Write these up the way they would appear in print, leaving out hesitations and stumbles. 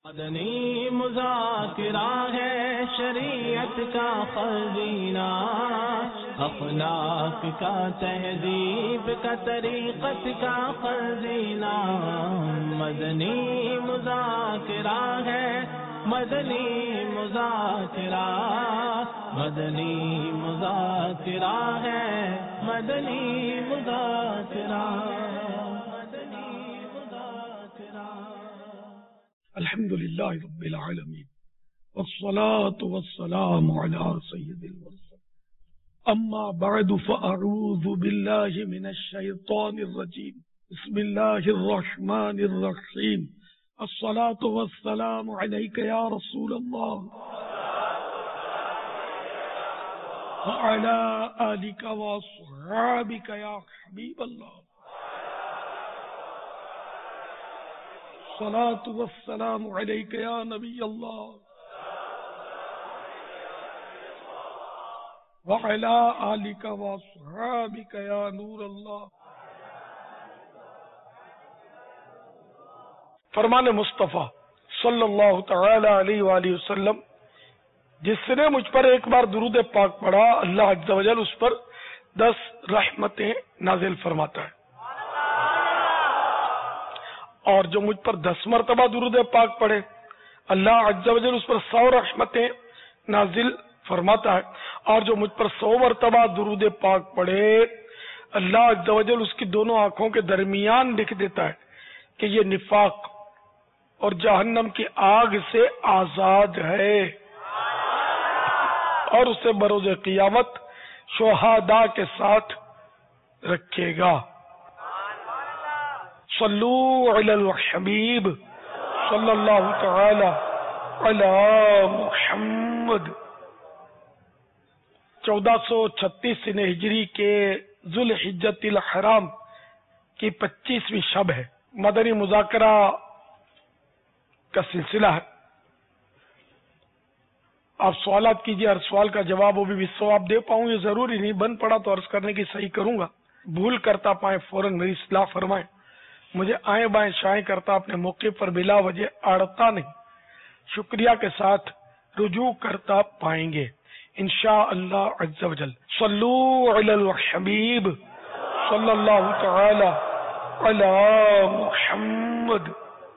مدنی مذاکرہ ہے شریعت کا خزینہ، اخلاق کا تہذیب کا طریقت کا خزینہ، مدنی مذاکرہ ہے، مدنی مذاکرہ، مدنی مذاکرہ ہے، مدنی مذاکرہ، مدنی مذاکرہ۔ الحمد للہ رب العالمین والصلاة والسلام على سید المرسلین، اما بعد فاعوذ باللہ من الشیطان الرجیم، بسم اللہ الرحمن الرحیم، الصلاة والسلام علیک یا رسول اللہ وعلى آلک واصحابک یا حبیب اللہ، الصلاة والسلام علیک یا نبی اللہ وعلی آلک واصحابک یا نور اللہ۔ فرمان مصطفیٰ صلی اللہ تعالی علیہ وآلہ وسلم، جس نے مجھ پر ایک بار درود پاک پڑھا اللہ عز و جل اس پر 10 رحمتیں نازل فرماتا ہے، اور جو مجھ پر 10 مرتبہ درود پاک پڑھے اللہ عز و جل اس پر 100 رحمتیں نازل فرماتا ہے، اور جو مجھ پر 100 مرتبہ درود پاک پڑھے اللہ عز و جل اس کی دونوں آنکھوں کے درمیان لکھ دیتا ہے کہ یہ نفاق اور جہنم کی آگ سے آزاد ہے، اور اسے بروز قیامت شہداء کے ساتھ رکھے گا۔ صلو علی الحبیب صلی اللہ تعالی علی محمد۔ 1436 ہجری کے ذوالحجۃ الحرام کی 25ویں شب ہے، مدنی مذاکرہ کا سلسلہ ہے۔ آپ سوالات کیجیے، ہر سوال کا جواب وہ بھی ثواب دے پاؤں یہ ضروری نہیں، بن پڑا تو عرض کرنے کی صحیح کروں گا، بھول کرتا پائیں فوراً میری اصلاح فرمائیں، مجھے آئیں بائیں شائیں کرتا اپنے موقع پر بلا وجہ آڑتا نہیں، شکریہ کے ساتھ رجوع کرتا پائیں گے انشاءاللہ عز و جل۔ صلو علی الحبیب صلی اللہ تعالی علی محمد۔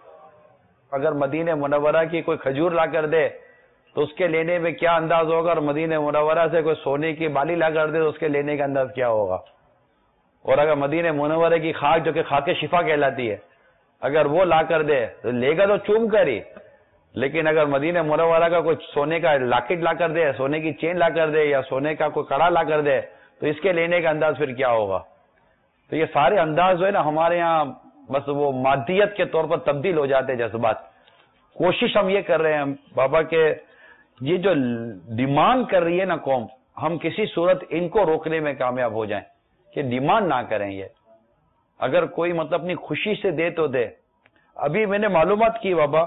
اگر مدینہ منورہ کی کوئی کھجور لا کر دے تو اس کے لینے میں کیا انداز ہوگا، اور مدینہ منورہ سے کوئی سونے کی بالی لا کر دے تو اس کے لینے کا انداز کیا ہوگا، اور اگر مدینہ منورہ کی خاک جو کہ خاک شفا کہلاتی ہے اگر وہ لا کر دے تو لے گا تو چوم کر ہی، لیکن اگر مدینہ منورہ کا کوئی سونے کا لاکٹ لا کر دے، سونے کی چین لا کر دے، یا سونے کا کوئی کڑا لا کر دے تو اس کے لینے کا انداز پھر کیا ہوگا۔ تو یہ سارے انداز جو ہے نا ہمارے یہاں بس وہ مادیت کے طور پر تبدیل ہو جاتے جذبات۔ کوشش ہم یہ کر رہے ہیں بابا کہ یہ جو ڈیمانڈ کر رہی ہے نا قوم، ہم کسی صورت ان کو روکنے میں کامیاب ہو جائیں کہ ڈیمانڈ نہ کریں۔ یہ اگر کوئی مطلب اپنی خوشی سے دے تو دے۔ ابھی میں نے معلومات کی بابا،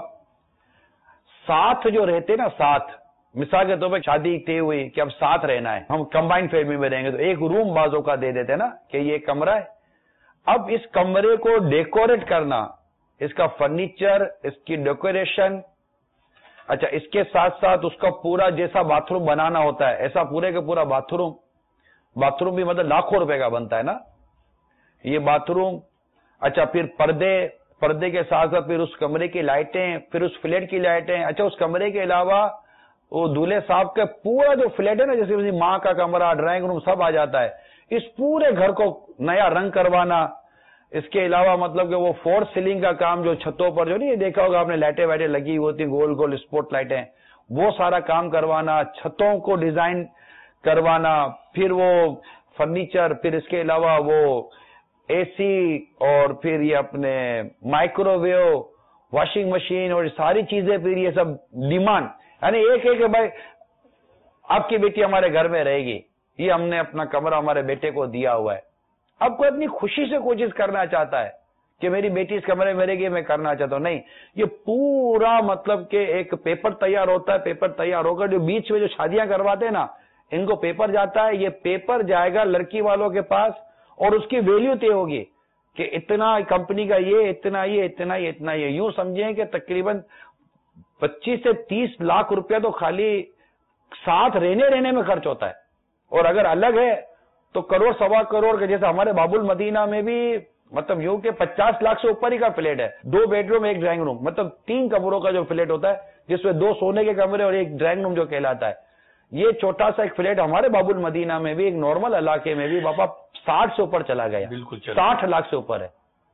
ساتھ جو رہتے نا، ساتھ مثال کے طور پہ شادی طے ہوئی کہ اب ساتھ رہنا ہے، ہم کمبائنڈ فیملی میں رہیں گے تو ایک روم بازوں کا دے دیتے نا کہ یہ کمرہ ہے، اب اس کمرے کو ڈیکوریٹ کرنا، اس کا فرنیچر، اس کی ڈیکوریشن، اچھا اس کے ساتھ ساتھ اس کا پورا جیسا باتھ روم بنانا ہوتا ہے ایسا پورے کا پورا باتھ روم بھی مطلب لاکھوں روپے کا بنتا ہے نا یہ باتھ روم، اچھا پھر پردے کے ساتھ ساتھ پھر اس کمرے کی لائٹیں، پھر اس فلیٹ کی لائٹیں، اچھا اس کمرے کے علاوہ وہ دولہے صاحب کا پورا جو فلیٹ ہے نا، جیسے ماں کا کمرہ، ڈرائنگ روم سب آ جاتا ہے، اس پورے گھر کو نیا رنگ کروانا، اس کے علاوہ مطلب کہ وہ فور سیلنگ کا کام جو چھتوں پر جو نہیں یہ دیکھا ہوگا آپ نے، لائٹیں وائٹیں لگی ہوتی گول گول اسپوٹ لائٹیں، وہ سارا کام کروانا، چھتوں کو ڈیزائن کروانا، پھر وہ فرنیچر، پھر اس کے علاوہ وہ اے سی، اور پھر یہ اپنے مائکرو ویو، واشنگ مشین اور ساری چیزیں، پھر یہ سب ڈیمانڈ، یعنی ایک ہے کہ بھائی آپ کی بیٹی ہمارے گھر میں رہے گی، یہ ہم نے اپنا کمرہ ہمارے بیٹے کو دیا ہوا ہے۔ اب کوئی اپنی خوشی سے کوئی چیز کرنا چاہتا ہے کہ میری بیٹی اس کمرے میں رہے گی، میں کرنا چاہتا ہوں، نہیں، یہ پورا مطلب کہ ایک پیپر تیار ہوتا ہے، پیپر تیار ہو کر جو بیچ میں جو شادیاں کرواتے ہیں نا ان کو پیپر جاتا ہے، یہ پیپر جائے گا لڑکی والوں کے پاس اور اس کی ویلیو طے ہوگی کہ اتنا کمپنی کا یہ اتنا یہ اتنا یہ اتنا یہ، یوں سمجھیں کہ تقریباً 25 سے 30 لاکھ روپیہ تو خالی ساتھ رہنے میں خرچ ہوتا ہے. اور اگر الگ ہے تو کروڑ سوا کروڑ کے, جیسے ہمارے باب المدینہ میں بھی مطلب یوں کہ 50 لاکھ سے اوپر ہی کا فلیٹ ہے, 2 بیڈ روم 1 ڈرائنگ روم, مطلب 3 کمروں کا جو فلیٹ ہوتا ہے جس میں 2 سونے کے کمرے اور 1 ڈرائنگ روم جو کہلاتا ہے. یہ چھوٹا سا ایک فلیٹ ہمارے باب المدینہ میں بھی ایک نارمل علاقے میں بھی بابا 60 سے اوپر چلا گیا, بالکل 60 لاکھ سے اوپر ہے.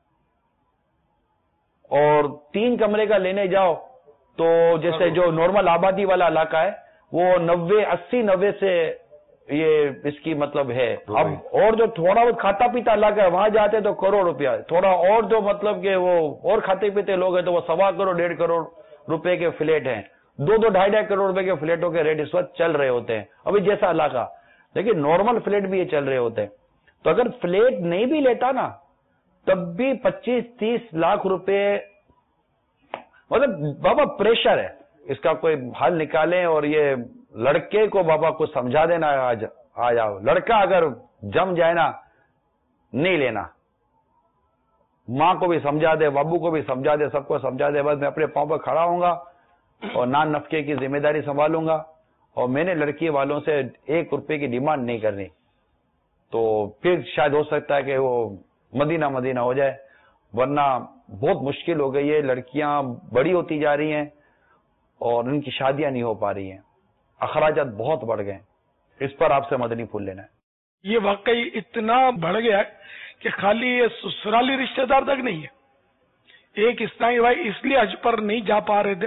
اور 3 کمرے کا لینے جاؤ تو جیسے جو نارمل آبادی والا علاقہ ہے وہ 80-90 سے یہ اس کی مطلب ہے. اب اور جو تھوڑا بہت کھاتا پیتا علاقہ ہے وہاں جاتے تو کروڑ روپیہ, تھوڑا اور جو مطلب کہ وہ اور کھاتے پیتے لوگ ہیں تو وہ 1.25 کروڑ 1.5 کروڑ روپے کے فلیٹ ہیں, 2-2.5 کروڑ روپے کے فلیٹوں کے ریٹ اس وقت چل رہے ہوتے ہیں ابھی جیسا علاقہ. لیکن نارمل فلیٹ بھی یہ چل رہے ہوتے ہیں. تو اگر فلیٹ نہیں بھی لیتا نا تب بھی 25-30 لاکھ روپے مطلب بابا پریشر ہے, اس کا کوئی حل نکالیں. اور یہ لڑکے کو بابا کچھ سمجھا دینا, آ جاؤ لڑکا اگر جم جائے نا نہیں لینا, ماں کو بھی سمجھا دے, بابو کو بھی سمجھا دے, سب کو سمجھا دے, بس میں اپنے پاؤں پر کھڑا ہوں گا اور نان نفقے کی ذمہ داری سنبھالوں گا اور میں نے لڑکی والوں سے 1 روپے کی ڈیمانڈ نہیں کرنی. تو پھر شاید ہو سکتا ہے کہ وہ مدینہ ہو جائے, ورنہ بہت مشکل ہو گئی ہے. لڑکیاں بڑی ہوتی جا رہی ہیں اور ان کی شادیاں نہیں ہو پا رہی ہیں, اخراجات بہت بڑھ گئے. اس پر آپ سے مدنی پھول لینا ہے. یہ واقعی اتنا بڑھ گیا ہے کہ خالی یہ سسرالی رشتہ دار تک نہیں ہے. ایک اسلامی بھائی اس لیے حج پر نہیں جا پا رہے تھے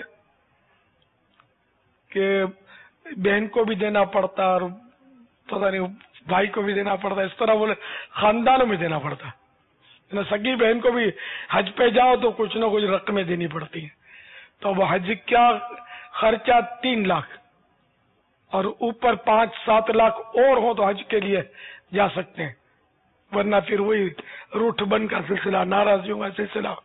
کہ بہن کو بھی دینا پڑتا اور پتہ نہیں بھائی کو بھی دینا پڑتا, اس طرح بولے خاندانوں میں دینا پڑتا. سگی بہن کو بھی حج پہ جاؤ تو کچھ نہ کچھ رقمیں دینی پڑتی ہیں. تو وہ حج کیا خرچہ 3 لاکھ اور اوپر 5-7 لاکھ اور ہو تو حج کے لیے جا سکتے ہیں, ورنہ پھر وہی روٹ بند کا سلسلہ, ناراضیوں کا سلسلہ.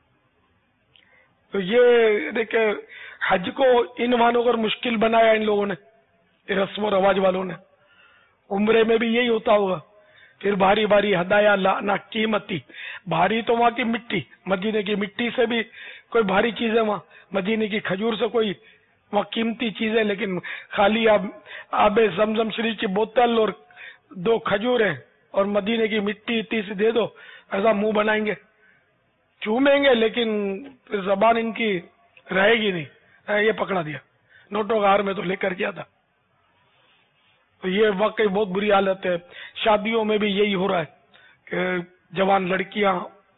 تو یہ دیکھیں حج کو ان معنوں پر مشکل بنایا ان لوگوں نے, رسم و رواج والوں نے. عمرے میں بھی یہی ہوتا ہوگا, پھر بھاری بھاری ہدایا لانا قیمتی. بھاری تو وہاں کی مٹی, مدینے کی مٹی سے بھی کوئی بھاری چیز ہے وہاں, مدینے کی کھجور سے کوئی وہاں قیمتی چیز ہے, لیکن خالی آب زمزم شریف کی بوتل اور 2 کھجور ہیں اور مدینے کی مٹی اتنی سی دے دو, ایسا منہ بنائیں گے, چومیں گے لیکن زبان ان کی رہے گی نہیں. یہ پکڑا دیا, نوٹوں کا ہار میں تو لے کر گیا تھا. تو یہ واقعی بہت بری حالت ہے. شادیوں میں بھی یہی ہو رہا ہے کہ جوان لڑکیاں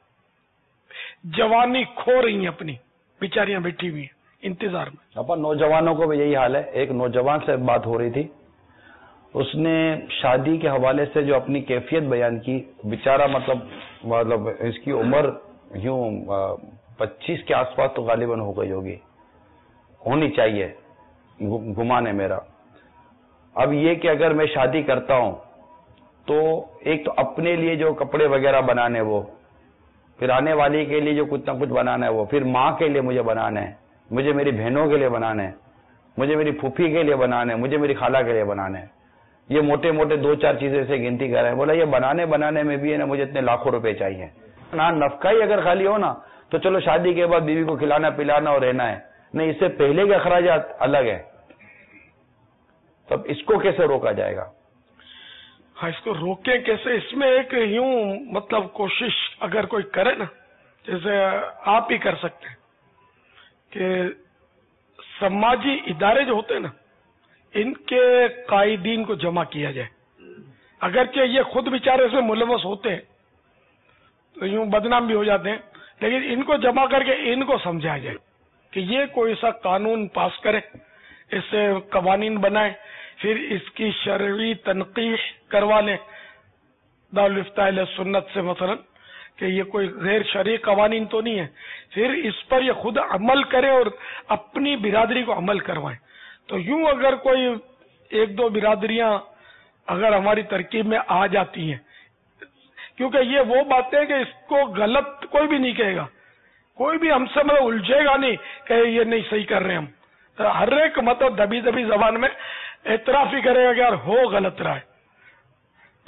جوانی کھو رہی ہیں اپنی, بیچاریاں بیٹھی ہوئی ہیں انتظار میں. اپن نوجوانوں کو بھی یہی حال ہے. ایک نوجوان سے بات ہو رہی تھی, اس نے شادی کے حوالے سے جو اپنی کیفیت بیان کی, بیچارہ مطلب اس کی عمر یوں 25 کے آس پاس تو غالباً ہو گئی ہوگی, ہونی چاہیے گمان ہے میرا. اب یہ کہ اگر میں شادی کرتا ہوں تو ایک تو اپنے لیے جو کپڑے وغیرہ بنانے وہ, پھر آنے والی کے لیے جو کچھ نہ کچھ بنانا ہے وہ, پھر ماں کے لیے مجھے بنانا ہے, مجھے میری بہنوں کے لیے بنانا ہے, مجھے میری پھوپھی کے لیے بنانا ہے, مجھے میری خالہ کے لیے بنانا ہے. یہ موٹے 2-4 چیزیں سے گنتی کر رہے ہیں. بولا یہ بنانے میں بھی ہے نا مجھے اتنے لاکھوں روپے چاہیے. نہ نفقہ ہی اگر خالی ہو نا تو چلو شادی کے بعد بیوی کو کھلانا پلانا اور رہنا ہے, نہیں اس سے پہلے کے اخراجات الگ ہے. تو اب اس کو کیسے روکا جائے گا؟ ہاں, اس کو روکیں کیسے؟ اس میں ایک یوں مطلب کوشش اگر کوئی کرے نا, جیسے آپ ہی کر سکتے ہیں کہ سماجی ادارے جو ہوتے ہیں نا ان کے قائدین کو جمع کیا جائے. اگرچہ یہ خود بیچارے اس میں ملوث ہوتے ہیں تو یوں بدنام بھی ہو جاتے ہیں, لیکن ان کو جمع کر کے ان کو سمجھایا جائے کہ یہ کوئی سا قانون پاس کرے, اس سے قوانین بنائے, پھر اس کی شرعی تنقیح کروا لیں دارالفتاء اہل سنت سے مثلا کہ یہ کوئی غیر شرعی قوانین تو نہیں ہے, پھر اس پر یہ خود عمل کرے اور اپنی برادری کو عمل کروائیں. تو یوں اگر کوئی 1-2 برادریاں اگر ہماری ترکیب میں آ جاتی ہیں, کیونکہ یہ وہ باتیں کہ اس کو غلط کوئی بھی نہیں کہے گا, کوئی بھی ہم سے الجھے گا نہیں کہ یہ نہیں صحیح کر رہے ہم. ہر ایک دبی زبان میں اعتراف ہی کرے گا کہ یار ہو غلط رہا ہے.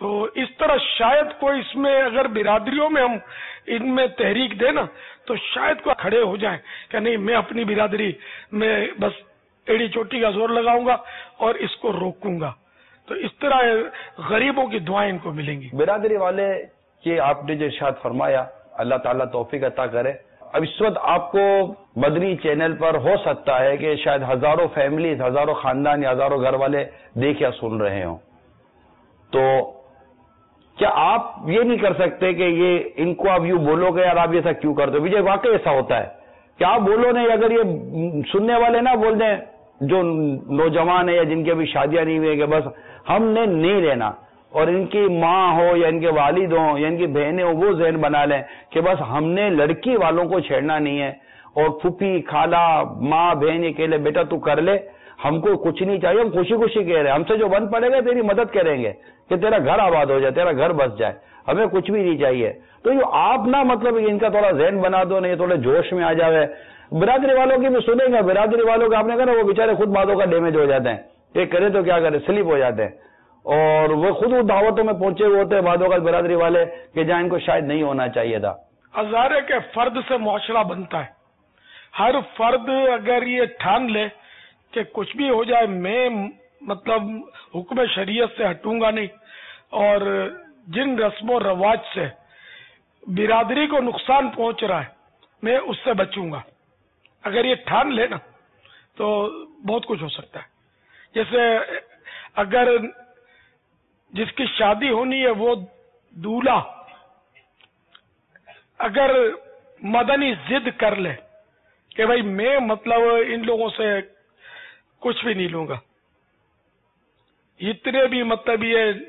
تو اس طرح شاید کوئی اس میں اگر برادریوں میں ہم ان میں تحریک دے نا تو شاید کوئی کھڑے ہو جائیں کہ نہیں میں اپنی برادری میں بس ایڑی چوٹی کا زور لگاؤں گا اور اس کو روکوں گا. تو اس طرح غریبوں کی دعائیں ان کو ملیں گی. برادری والے کہ آپ نے جو ارشاد فرمایا اللہ تعالیٰ توفیق عطا کرے. اب اس وقت آپ کو مدنی چینل پر ہو سکتا ہے کہ شاید ہزاروں فیملیز، ہزاروں خاندان یا ہزاروں گھر والے دیکھ یا سن رہے ہوں، تو کیا آپ یہ نہیں کر سکتے کہ یہ ان کو آپ یوں بولو گے اور آپ ایسا کیوں کرتے ہو؟ مجھے واقعی ایسا ہوتا ہے کہ آپ بولو نہیں، اگر یہ سننے والے نہ بول دیں جو نوجوان ہیں یا جن کی ابھی شادیاں نہیں ہوئی کہ بس ہم نے نہیں رہنا، اور ان کی ماں ہو یا ان کے والد ہوں یا ان کی بہنیں ہوں وہ ذہن بنا لیں کہ بس ہم نے لڑکی والوں کو چھیڑنا نہیں ہے، اور پھوپھی خالہ ماں بہن یہ کہہ لے بیٹا تو کر لے، ہم کو کچھ نہیں چاہیے، ہم خوشی خوشی کہہ رہے ہیں، ہم سے جو بن پڑے گا تیری مدد کریں گے کہ تیرا گھر آباد ہو جائے، تیرا گھر بس جائے، ہمیں کچھ بھی نہیں چاہیے. تو یہ آپ نہ مطلب ان کا تھوڑا ذہن بنا دو، نہیں تھوڑے جوش میں آ جاوے. برادری والوں کی بھی سنیں گے، برادری والوں کا آپ نے کہا نا وہ بیچارے خود باتوں کا ڈیمیج ہو جاتے ہیں، یہ کرے تو کیا کرے سلپ ہو جاتے ہیں، اور وہ خود وہ دعوتوں میں پہنچے ہوئے ہوتے ہیں بعض اوقات برادری والے کہ جہاں ان کو شاید نہیں ہونا چاہیے تھا. ہزارے کے فرد سے معاشرہ بنتا ہے. ہر فرد اگر یہ ٹھان لے کہ کچھ بھی ہو جائے میں مطلب حکم شریعت سے ہٹوں گا نہیں، اور جن رسم و رواج سے برادری کو نقصان پہنچ رہا ہے میں اس سے بچوں گا، اگر یہ ٹھان لے نا تو بہت کچھ ہو سکتا ہے. جیسے اگر جس کی شادی ہونی ہے وہ دولہا اگر مدنی ضد کر لے کہ بھائی میں مطلب ان لوگوں سے کچھ بھی نہیں لوں گا، اتنے بھی مطلب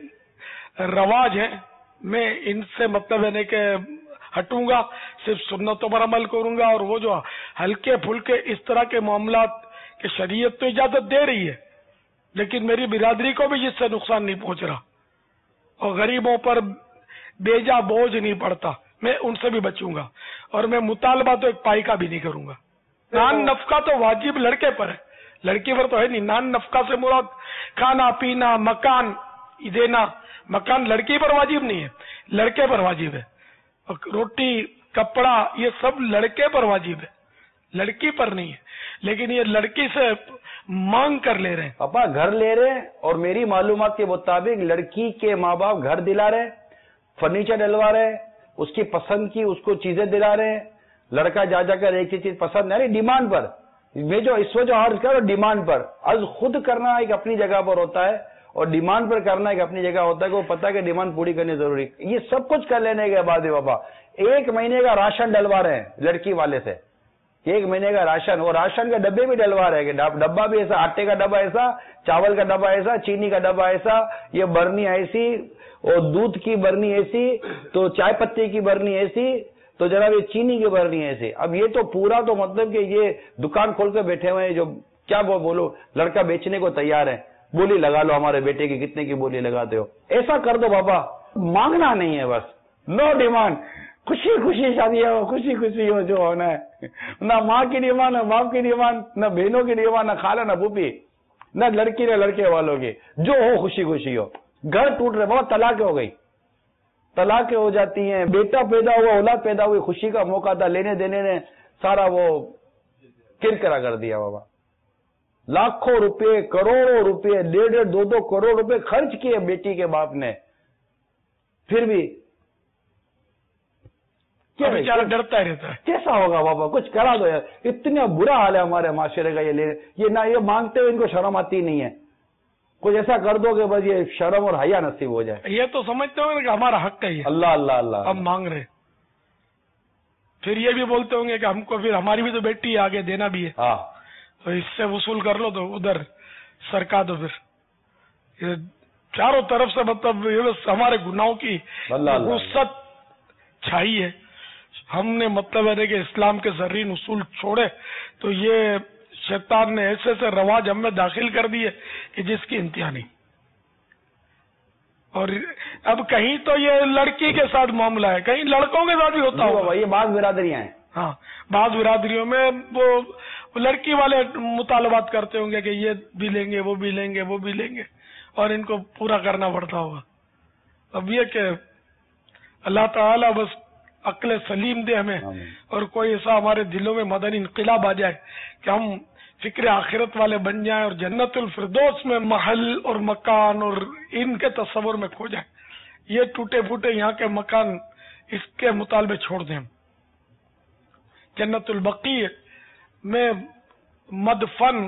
یہ رواج ہیں میں ان سے مطلب ہے کہ ہٹوں گا، صرف سنتوں پر عمل کروں گا، اور وہ جو ہلکے پھلکے اس طرح کے معاملات کہ شریعت تو اجازت دے رہی ہے لیکن میری برادری کو بھی جس سے نقصان نہیں پہنچ رہا اور غریبوں پر بیجا بوجھ نہیں پڑتا، میں ان سے بھی بچوں گا. اور میں مطالبہ تو ایک پائی کا بھی نہیں کروں گا. نان نفقہ تو واجب لڑکے پر ہے، لڑکی پر تو ہے نہیں. نان نفقہ سے مراد کھانا پینا مکان دینا، مکان لڑکی پر واجب نہیں ہے، لڑکے پر واجب ہے. روٹی کپڑا یہ سب لڑکے پر واجب ہے، لڑکی پر نہیں ہے. لیکن یہ لڑکی سے مانگ کر لے رہے ہیں. پاپا گھر لے رہے ہیں، اور میری معلومات کے مطابق لڑکی کے ماں باپ گھر دلا رہے، فرنیچر ڈلوا رہے، اس کی پسند کی اس کو چیزیں دلا رہے ہیں. لڑکا جا جا کر ایک ہی چیز پسند نہیں، ڈیمانڈ پر. میں جو اس وقت جو عرض کر ڈیمانڈ پر از خود کرنا ایک اپنی جگہ پر ہوتا ہے، اور ڈیمانڈ پر کرنا ایک اپنی جگہ ہوتا ہے کہ وہ پتہ ہے کہ ڈیمانڈ پوری کرنی ضروری. یہ سب کچھ کر لینے کے بعد بابا 1 مہینے کا راشن ڈلوا رہے ہیں لڑکی والے سے، 1 مہینے کا راشن، اور راشن کے ڈبے بھی ڈلوا رہے ہیں کہ ڈبہ بھی ایسا، آٹے کا ڈبہ ایسا، چاول کا ڈبہ ایسا، چینی کا ڈبہ ایسا، یہ برنی ایسی، اور دودھ کی برنی ایسی، تو چائے پتی کی برنی ایسی، تو جناب یہ چینی کی برنی ایسی. اب یہ تو پورا تو مطلب کہ یہ دکان کھول کے بیٹھے ہوئے ہیں جو کیا بولو لڑکا بیچنے کو تیار ہے. بولی لگا لو ہمارے بیٹے کی، کتنے کی بولی لگاتے ہو؟ ایسا کر دو بابا، مانگنا نہیں ہے، بس نو ڈیمانڈ، خوشی خوشی شادی ہو، خوشی خوشی ہو جو ہونا ہے. نہ ماں کی ڈیمانڈ، نہ باپ کی ڈیمانڈ، نہ بہنوں کی ڈیمانڈ، نہ خالہ نہ پھوپھی، نہ لڑکی نہ لڑکے والوں کی، جو ہو خوشی خوشی ہو. گھر ٹوٹ رہے، بہت طلاقیں ہو گئی، طلاقیں ہو جاتی ہیں، بیٹا پیدا ہوا اولاد پیدا ہوئی، خوشی کا موقع تھا، لینے دینے نے سارا وہ کرکرا کر دیا. بابا لاکھوں روپے، کروڑوں روپے، 1.5-2 کروڑ روپے خرچ کیے بیٹی کے باپ نے، پھر بھی کیا بیچارہ ڈرتا ہی رہتا ہے. کیسا ہوگا بابا؟ کچھ کرا دو یار، اتنا برا حال ہے ہمارے معاشرے کا. یہ نہ یہ مانگتے ہوئے ان کو شرم آتی نہیں ہے. کچھ ایسا کر دو کہ بس یہ شرم اور حیا نصیب ہو جائے. یہ تو سمجھتے ہوں گے کہ ہمارا حق ہے، اللہ اللہ اللہ ہم مانگ رہے. پھر یہ بھی بولتے ہوں گے کہ ہم کو پھر ہماری بھی تو بیٹی آگے دینا بھی ہے، تو اس سے وصول کر لو تو ادھر سرکا دو. پھر چاروں طرف سے مطلب ہمارے گناہوں کی وسعت چھائی ہے. ہم نے مطلب ہے کہ اسلام کے زرعی اصول چھوڑے تو یہ شیطان نے ایسے ایسے رواج ہم میں داخل کر دیے کہ جس کی انتہا نہیں. اور اب کہیں تو یہ لڑکی کے ساتھ معاملہ ہے، کہیں لڑکوں کے ساتھ بھی ہوتا ہوگا. یہ بعض برادریاں ہیں، ہاں بعض برادریوں میں وہ لڑکی والے مطالبات کرتے ہوں گے کہ یہ بھی لیں گے، وہ بھی لیں گے، وہ بھی لیں گے، اور ان کو پورا کرنا پڑتا ہوگا. اب یہ کہ اللہ تعالیٰ بس عقل سلیم دے ہمیں، اور کوئی ایسا ہمارے دلوں میں مدنی انقلاب آ جائے کہ ہم فکر آخرت والے بن جائیں اور جنت الفردوس میں محل اور مکان اور ان کے تصور میں کھو جائیں. یہ ٹوٹے پھوٹے یہاں کے مکان اس کے مطالبے چھوڑ دیں. ہم جنت البقیع میں مدفن،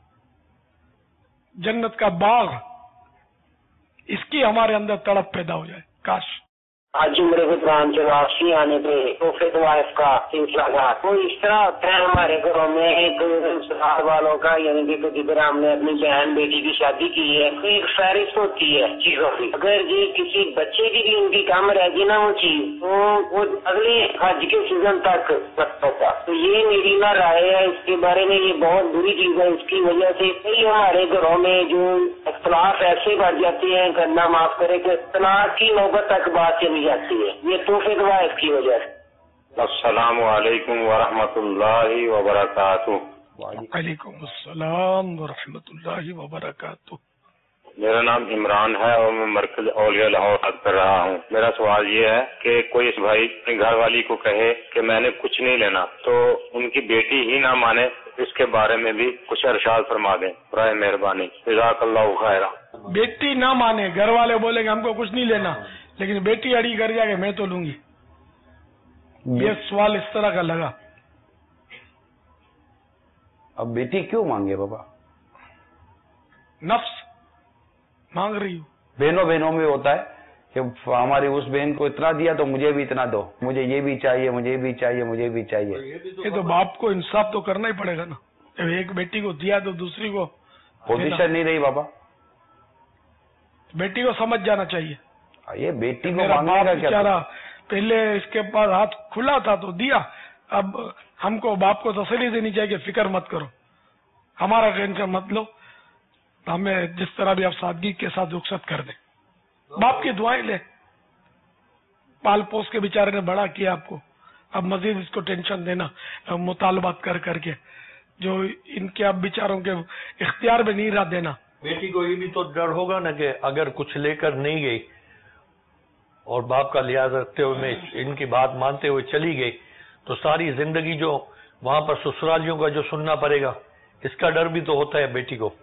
جنت کا باغ، اس کی ہمارے اندر تڑپ پیدا ہو جائے. کاش آج عمر خطران کے واپسی آنے پہ تحفے طوائف کا سلسلہ تھا. وہ اس طرح ہوتا ہے ہمارے گھروں میں ایک سسرال والوں کا، یعنی کہ کسی طرح ہم نے اپنی بہن بیٹی کی شادی کی ہے، ایک فہرست ہوتی ہے چیزوں کی. اگر یہ کسی بچے کی بھی ان کی کام رہ گئی نا وہ چیز، تو وہ اگلے حج کے سیزن تک رکھتا تھا. تو یہ میری نہ رائے ہے اس کے بارے میں، یہ بہت بری چیز ہے. اس کی وجہ سے کئی ہمارے گھروں میں جو اختلاف ایسے بڑھ جاتے ہیں، کرنا معاف کرے کہ طلاق کی نوبت تک بات چلی جاتی ہے، یہ تحفے طوائف کی وجہ سے. السلام علیکم ورحمۃ اللہ وبرکاتہ. وعلیکم السلام ورحمۃ اللہ وبرکاتہ. میرا نام عمران ہے اور میں مرکز اولیاء لاہور بات کر رہا ہوں. میرا سوال یہ ہے کہ کوئی بھائی اپنی گھر والی کو کہے کہ میں نے کچھ نہیں لینا، تو ان کی بیٹی ہی نہ مانے، اس کے بارے میں بھی کچھ ارشاد فرما دیں برائے مہربانی. جزاک اللہ خیرا. بیٹی نہ مانے، گھر والے بولیں گے ہم کو کچھ نہیں لینا، لیکن بیٹی اڑی کر جائے کہ میں تو لوں گی. یہ سوال اس طرح کا لگا. اب بیٹی کیوں مانگے بابا؟ نفس مانگ رہی ہو. بہنوں میں ہوتا ہے کہ ہماری اس بہن کو اتنا دیا تو مجھے بھی اتنا دو، مجھے یہ بھی چاہیے، مجھے بھی چاہیے، مجھے بھی چاہیے. یہ تو باپ کو انصاف تو کرنا ہی پڑے گا نا. جب ایک بیٹی کو دیا تو دوسری کو پوزیشن نہیں رہی بابا. بیٹی کو سمجھ جانا چاہیے. یہ بیٹی کو میرا مانگنے باپ کا کیا؟ بیچارہ پہلے اس کے پاس ہاتھ کھلا تھا تو دیا. اب ہم کو باپ کو تسلی دینی چاہیے کہ فکر مت کرو، ہمارا ٹینشن مت لو، ہمیں جس طرح بھی آپ سادگی کے ساتھ رخصت کر دیں. باپ کی دعائیں لیں. پال پوس کے بیچارے نے بڑا کیا آپ کو، اب مزید اس کو ٹینشن دینا مطالبات کر کر کے، جو ان کے اب بیچاروں کے اختیار میں نہیں رہا دینا. بیٹی کو یہ بھی تو ڈر ہوگا نا کہ اگر کچھ لے کر نہیں گئی اور باپ کا لحاظ رکھتے ہوئے میں ان کی بات مانتے ہوئے چلی گئی تو ساری زندگی جو وہاں پر سسرالیوں کا جو سننا پڑے گا، اس کا ڈر بھی تو ہوتا ہے بیٹی کو.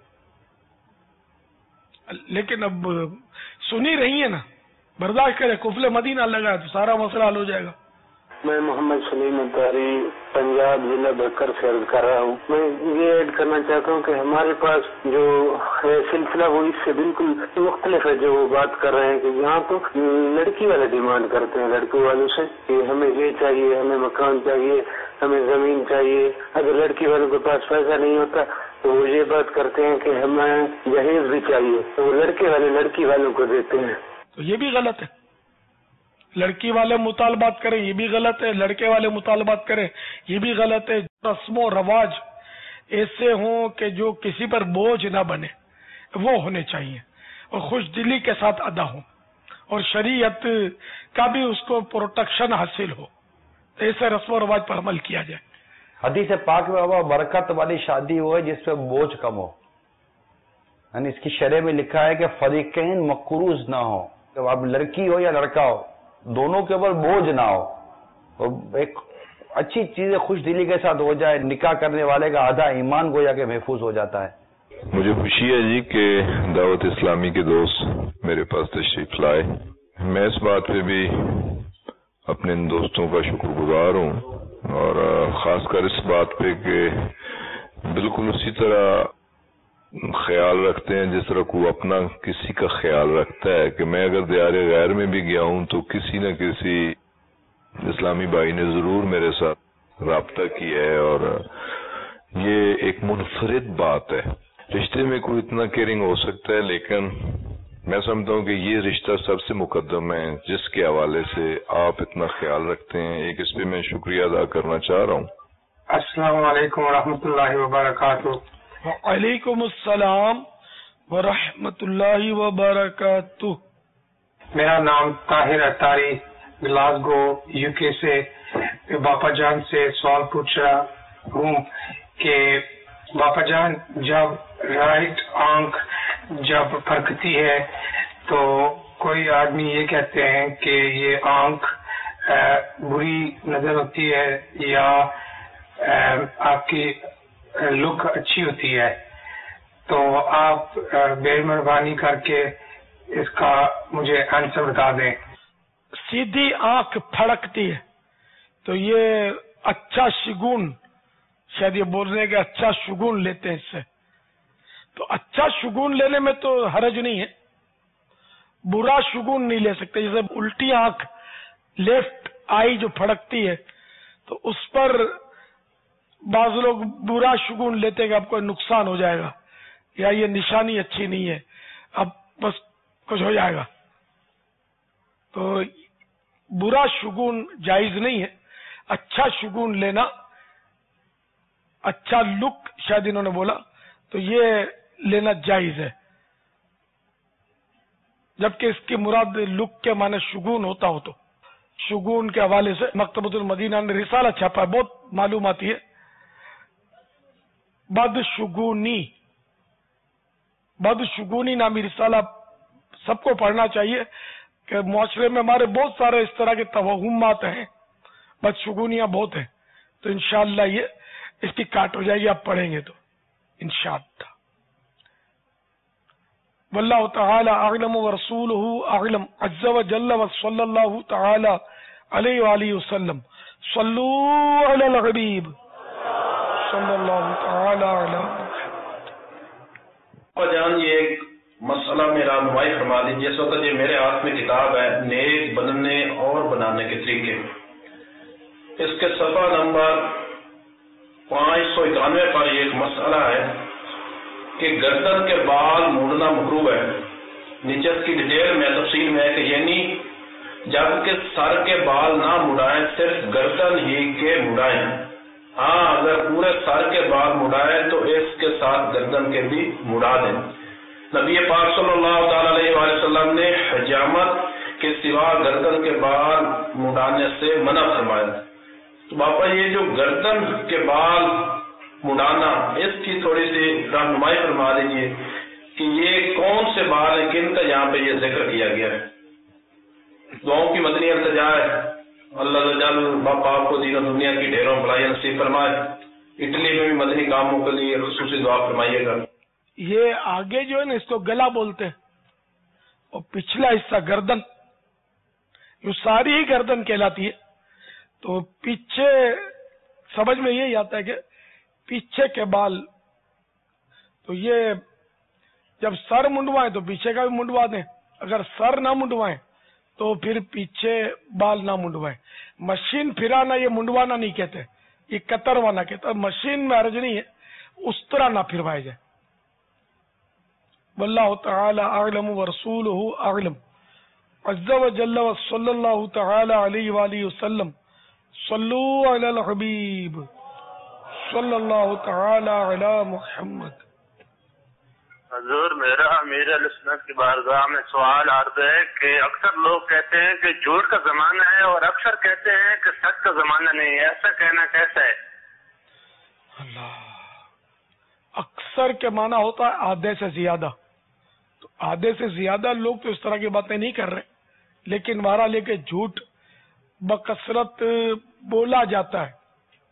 لیکن اب سنی رہی ہے نا، برداشت کرے. قفل مدینہ لگا تو سارا مسئلہ حل ہو جائے گا. میں محمد سلیم انصاری پنجاب ضلع بکر سے عرض کر رہا ہوں. میں یہ ایڈ کرنا چاہتا ہوں کہ ہمارے پاس جو سلسلہ وہ اس سے بالکل مختلف ہے. جو وہ بات کر رہے ہیں کہ یہاں تو لڑکی والے ڈیمانڈ کرتے ہیں لڑکوں والوں سے کہ ہمیں یہ چاہیے، ہمیں مکان چاہیے، ہمیں زمین چاہیے. اگر لڑکی والوں کے پاس پیسہ نہیں ہوتا تو وہ یہ بات کرتے ہیں کہ ہمیں جہیز بھی چاہیے، تو وہ لڑکے والے لڑکی والوں کو دیتے ہیں. تو یہ بھی غلط ہے. لڑکی والے مطالبات کریں یہ بھی غلط ہے، لڑکے والے مطالبات کریں یہ بھی غلط ہے. رسم و رواج ایسے ہوں کہ جو کسی پر بوجھ نہ بنے، وہ ہونے چاہیے اور خوش دلی کے ساتھ ادا ہوں، اور شریعت کا بھی اس کو پروٹیکشن حاصل ہو. ایسے رسم و رواج پر عمل کیا جائے. حدیث پاک میں بابا برکت والی شادی وہ ہے جس پہ بوجھ کم ہو. یعنی اس کی شرع میں لکھا ہے کہ فریقین مقروض نہ ہو، جب اب لڑکی ہو یا لڑکا ہو دونوں کے اوپر بوجھ نہ ہو. اور ایک اچھی چیز خوش دلی کے ساتھ ہو جائے، نکاح کرنے والے کا آدھا ایمان گویا کہ محفوظ ہو جاتا ہے. مجھے خوشی ہے جی کہ دعوت اسلامی کے دوست میرے پاس تشریف لائے. میں اس بات پہ بھی اپنے ان دوستوں کا شکر گزار ہوں، اور خاص کر اس بات پہ کہ بالکل اسی طرح خیال رکھتے ہیں جس طرح کوئی اپنا کسی کا خیال رکھتا ہے. کہ میں اگر دیار غیر میں بھی گیا ہوں تو کسی نہ کسی اسلامی بھائی نے ضرور میرے ساتھ رابطہ کیا ہے، اور یہ ایک منفرد بات ہے. رشتے میں کوئی اتنا کیئرنگ ہو سکتا ہے، لیکن میں سمجھتا ہوں کہ یہ رشتہ سب سے مقدم ہے جس کے حوالے سے آپ اتنا خیال رکھتے ہیں. ایک اس پہ میں شکریہ ادا کرنا چاہ رہا ہوں. السلام علیکم ورحمۃ اللہ وبرکاتہ. وعلیکم السلام ورحمۃ اللہ وبرکاتہ. میرا نام طاہر اتاری، گلاسگو UK سے. باپا جان سے سوال پوچھ رہا ہوں کہ باپا جان جب رائٹ آنکھ جب پھرکتی ہے تو کوئی آدمی یہ کہتے ہیں کہ یہ آنکھ بری نظر ہوتی ہے یا آپ کی لک اچھی ہوتی ہے، تو آپ بے مہربانی کر کے اس کا مجھے آنسر بتا دیں۔ سیدھی آنکھ پھڑکتی ہے تو یہ اچھا شگون، شاید یہ بول رہے ہیں کہ اچھا شگون لیتے ہیں اس سے، تو اچھا شگون لینے میں تو حرج نہیں ہے، برا شگون نہیں لے سکتے۔ جیسے الٹی آنکھ، لیفٹ آئی جو پھڑکتی ہے تو اس پر بعض لوگ برا شگون لیتے کہ اب کوئی نقصان ہو جائے گا یا یہ نشانی اچھی نہیں ہے، اب بس کچھ ہو جائے گا، تو برا شگون جائز نہیں ہے۔ اچھا شگون لینا، اچھا لک شاید انہوں نے بولا، تو یہ لینا جائز ہے، جبکہ اس کی مراد لک کے معنی شگون ہوتا ہو۔ تو شگون کے حوالے سے مکتبۃ المدینہ نے رسالہ چھاپا ہے، بہت معلوماتی ہے، بدشگونی نامی رسالہ سب کو پڑھنا چاہیے کہ معاشرے میں ہمارے بہت سارے اس طرح کے توہمات ہیں، بدشگونیاں بہت ہیں، تو انشاءاللہ یہ اس کی کاٹ ہو جائے گی، آپ پڑھیں گے تو انشاءاللہ۔ واللہ تعالی اعلم ورسولہ اعلم عز وجل وصلی اللہ تعالی علیہ وآلہ وسلم۔ صلو علی الحبیب صلی اللہ تعالی علی جان، یہ ایک مسئلہ میرا نمائی فرما دیجیے۔ اس وقت یہ میرے ہاتھ میں کتاب ہے نیک بننے اور بنانے کے طریقے، اس کے صفحہ نمبر 591 پر یہ ایک مسئلہ ہے کہ گردن کے بال موڑنا مکروہ ہے۔ نیچے اس کی ڈیٹیل میں تفصیل میں ہے کہ یعنی جبکہ سر کے بال نہ مڑائیں، صرف گردن ہی کے مڑائیں۔ ہاں اگر پورے سر کے بال مڑائیں تو اس کے ساتھ گردن کے بھی مڑا دیں۔ نبی پاک صلی اللہ تعالی علیہ وآلہ وسلم نے حجامت کے سوا گردن کے بال مڑانے سے منع فرمایا۔ تو باپا یہ جو گردن کے بال مڑانا، اس کی تھوڑی سی رہنمائی فرما دیجیے کہ یہ کون سے بال ہیں، کن کا یہاں پہ یہ ذکر کیا گیا ہے۔ دعاؤں کی مدنی التجا ہے، اللہ جل باپا آپ کو دین و دنیا کی ڈھیروں بھلائی نصیب فرمائے۔ اٹلی میں بھی مدنی کاموں کے لیے خصوصی دعا فرمائیے گا۔ یہ آگے جو ہے نا اس کو گلا بولتے ہیں، اور پچھلا حصہ گردن، یہ ساری ہی گردن کہلاتی ہے۔ تو پیچھے سمجھ میں یہی آتا ہے کہ پیچھے کے بال، تو یہ جب سر منڈوائیں تو پیچھے کا بھی منڈوا دیں، اگر سر نہ منڈوائیں تو پھر پیچھے بال نہ منڈوائیں۔ مشین پھرانا یہ منڈوانا نہیں کہتے، یہ کتروانا کہتے، مشین میں حرج نہیں ہے، اس طرح نہ پھروائے جائے۔ واللہ تعالی اعلم ورسولہ اعلم عز وجل وصلی اللہ تعالی علیہ وآلہ وسلم۔ صلو علی الحبیب صلی اللہ تعالی علی محمد۔ حضور میرا امیر اہل سنت کی بارگاہ میں سوال عرض ہے کہ اکثر لوگ کہتے ہیں کہ جھوٹ کا زمانہ ہے اور اکثر کہتے ہیں کہ سچ کا زمانہ نہیں ہے، ایسا کہنا کیسا ہے؟ اللہ، اکثر کے معنی ہوتا ہے آدھے سے زیادہ، تو آدھے سے زیادہ لوگ تو اس طرح کی باتیں نہیں کر رہے، لیکن مارا لے کے جھوٹ بکثرت بولا جاتا ہے،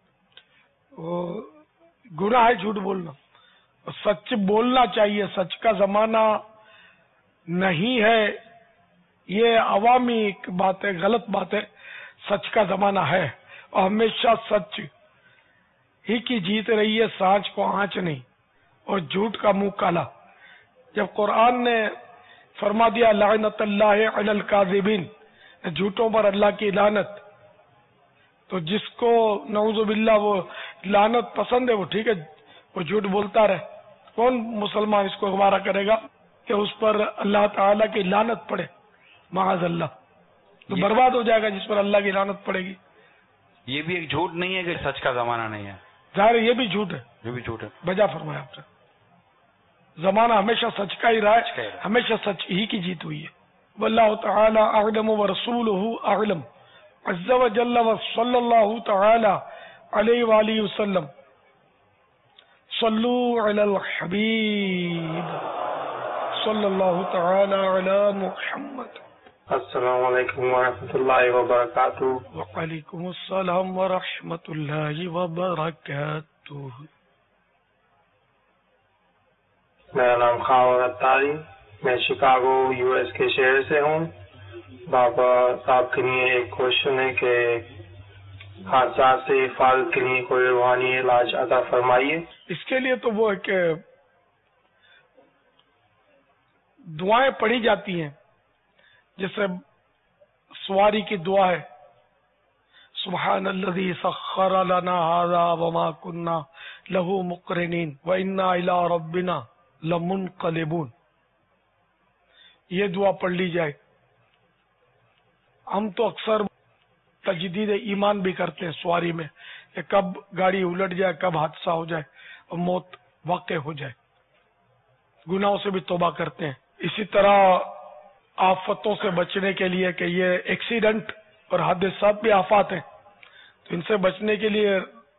گناہ ہے جھوٹ بولنا، سچ بولنا چاہیے۔ سچ کا زمانہ نہیں ہے، یہ عوامی بات ہے، غلط بات ہے۔ سچ کا زمانہ ہے اور ہمیشہ سچ ہی کی جیت رہی ہے، سانچ کو آنچ نہیں، اور جھوٹ کا منہ کالا۔ جب قرآن نے فرما دیا لعنت اللہ علی الکاذبین، جھوٹوں پر اللہ کی لعنت، تو جس کو نعوذ باللہ وہ لعنت پسند ہے وہ ٹھیک ہے، وہ جھوٹ بولتا رہے۔ کون مسلمان اس کو گوارا کرے گا کہ اس پر اللہ تعالیٰ کی لعنت پڑے؟ معاذ اللہ، تو برباد ہو جائے گا جس پر اللہ کی لعنت پڑے گی۔ یہ بھی ایک جھوٹ نہیں ہے کہ سچ کا زمانہ نہیں ہے، ظاہر یہ بھی جھوٹ ہے، یہ بھی جھوٹ ہے۔ بجا فرمایا آپ نے، زمانہ ہمیشہ سچ کا ہی رہا ہے، ہمیشہ سچ ہی کی جیت ہوئی ہے۔ واللہ تعالی اعلم ورسولہ اعلم عز وجل وصلی اللہ تعالی علیہ وآلہ وسلم۔ صلو علی الحبیب صلی اللہ تعالی علی محمد. السلام علیکم ورحمۃ اللہ وبرکاتہ. وعلیکم السلام ورحمۃ اللہ وبرکاتہ. میرا نام خاور اتاری، میں شکاگو یو ایس کے شہر سے ہوں. بابا صاحب کے لیے ایک کوشچن ہے کہ حادثات سے حفاظت کے لیے کوئی روحانی علاج عطا فرمائیے. اس کے لیے تو وہ ہے کہ دعائیں پڑھی جاتی ہیں، جیسے سواری کی دعا ہے، سبحان الذی سخر لنا ھذا وما كنا له مقرنین وانا الی ربنا لمنقلبون. یہ دعا پڑھ لی جائے. ہم تو اکثر تجدید ایمان بھی کرتے ہیں سواری میں کہ کب گاڑی الٹ جائے، کب حادثہ ہو جائے اور موت واقع ہو جائے. گناہوں سے بھی توبہ کرتے ہیں. اسی طرح آفتوں سے بچنے کے لیے کہ یہ ایکسیڈنٹ اور حادثات بھی آفات ہیں، تو ان سے بچنے کے لیے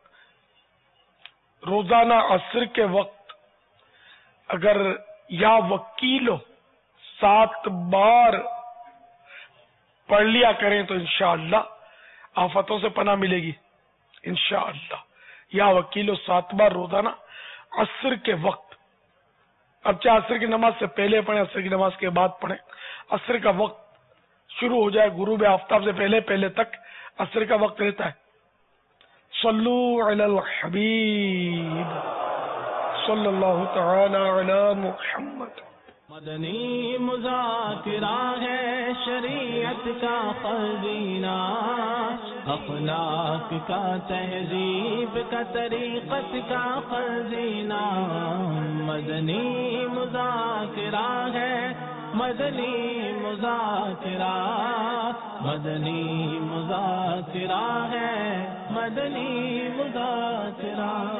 روزانہ عصر کے وقت اگر یا وکیلو 7 بار پڑھ لیا کریں تو انشاءاللہ آفتوں سے پناہ ملے گی انشاءاللہ. یا وکیلو 7 بار روزانہ عصر کے وقت. اب چاہے عصر کی نماز سے پہلے پڑھیں، عصر کی نماز کے بعد پڑھیں. عصر کا وقت شروع ہو جائے غروب آفتاب سے پہلے تک عصر کا وقت رہتا ہے. صلو علی الحبیب صلی اللہ تعالی علی محمد. مدنی مذاکرہ ہے شریعت کا خزینہ، اخلاق کا تہذیب کا طریقت کا خزینہ. مدنی مذاکرہ ہے، مدنی مذاکرہ، مدنی مذاکرہ ہے، مدنی مذاکرہ.